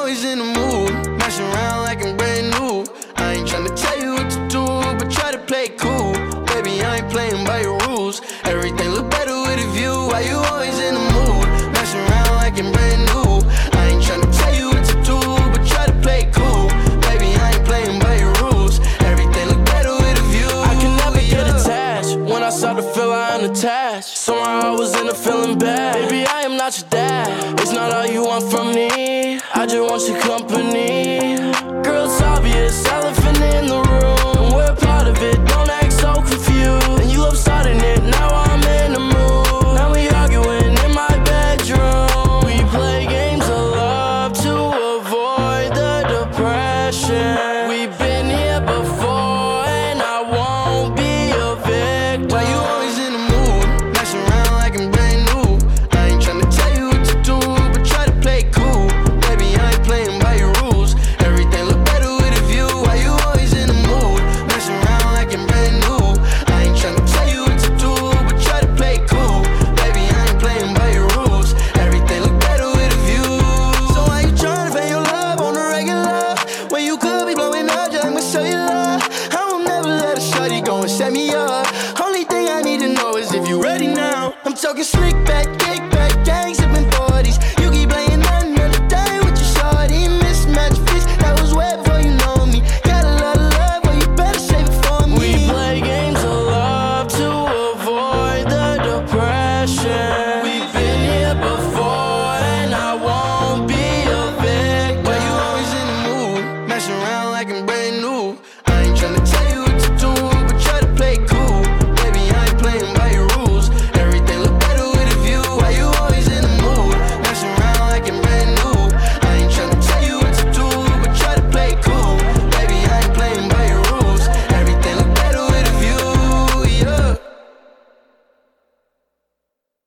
always in the mood, messing around like I'm brand new. I ain't tryna tell you what to do, but try to play it cool. Baby, I ain't playing by your rules. Everything look better with a view. Why you always in the mood, messing around like I'm brand new? I ain't tryna tell you what to do, but try to play it cool. Baby, I ain't playing by your rules. Everything look better with a view. I can never get attached. When I start to feel I'm unattached, somehow I was in a feeling bad. Baby, I am not your dad. It's not all you want from me. I just want your company. Girl, it's obvious, elephant in the room, and we're part of it. Don't act so confused. And you love starting it, now I'm in the mood. Now we arguing in my bedroom. We play games of love to avoid the depression. We've been here before, and I won't be a victim. Why you always in the mood, messing around like I'm brand new? I ain't tryna tell you what to do, but try to play it cool. Baby, I ain't playing by your rules. Everything look better with a view. Why you always in the mood, messing around like I'm brand new? I ain't tryna tell you what to do, but try to play it cool. Baby, I ain't playing by your rules. Everything look better with a view. So why you tryna fake your love on the regular, when you could be blowing up just like my cellular? I will never let a shawty go and set me up. Only thing I need to know is if you ready now. I'm talking slick back,